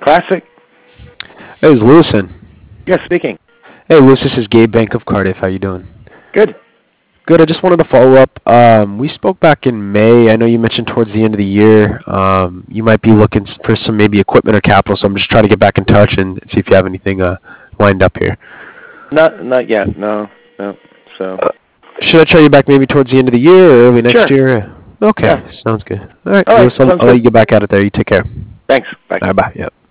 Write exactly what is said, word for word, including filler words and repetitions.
Classic. Hey, it's Lewison. Yes, speaking. Hey, Lewis, this is Gabe Bank of Cardiff. How you doing? Good. Good. I just wanted to follow up. Um, we spoke back in May. I know you mentioned towards the end of the year um, you might be looking for some maybe equipment or capital, so I'm just trying to get back in touch and see if you have anything uh, lined up here. Not not yet. No. No. So. Uh, should I try you back maybe towards the end of the year or early next Sure. year? Okay, Yeah. sounds good. All right, All right. Lewis, I'll, Sounds I'll let good. you get back at it there. You take care. Thanks. Bye. All right, bye. Yep.